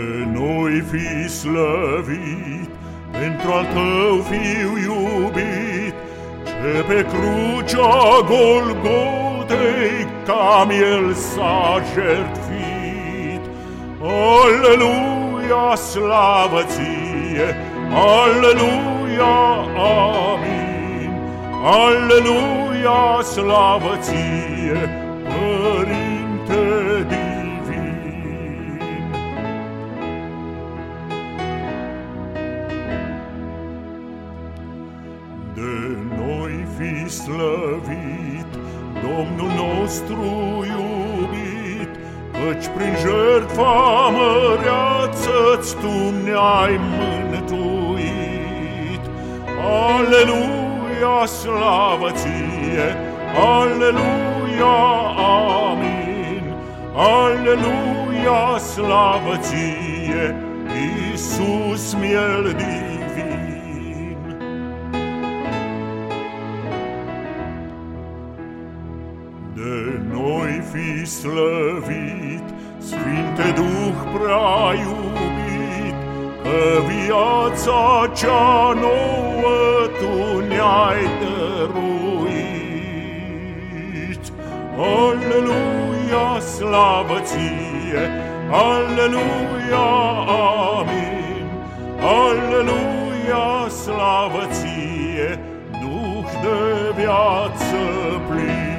De noi fi slăvit, pentru al tău fiu iubit, ce pe crucea Golgotei ca miel s-a jertfit. Aleluia, slavă ție, aleluia, amin. Aleluia, slavă ție, Părinte divin. De noi fi slăvit, Domnul nostru iubit, căci prin jertfa măreață-ți tu ne-ai mântuit. Aleluia, slavă ție, aleluia, amin. Aleluia, slavă ție, Iisus miel divin. De noi fi slăvit, Sfinte Duh prea iubit, că viața cea nouă tu ne-ai dăruit. Aleluia, slavă ție, aleluia, amin. Aleluia, slavă ție, Duh de viață plin.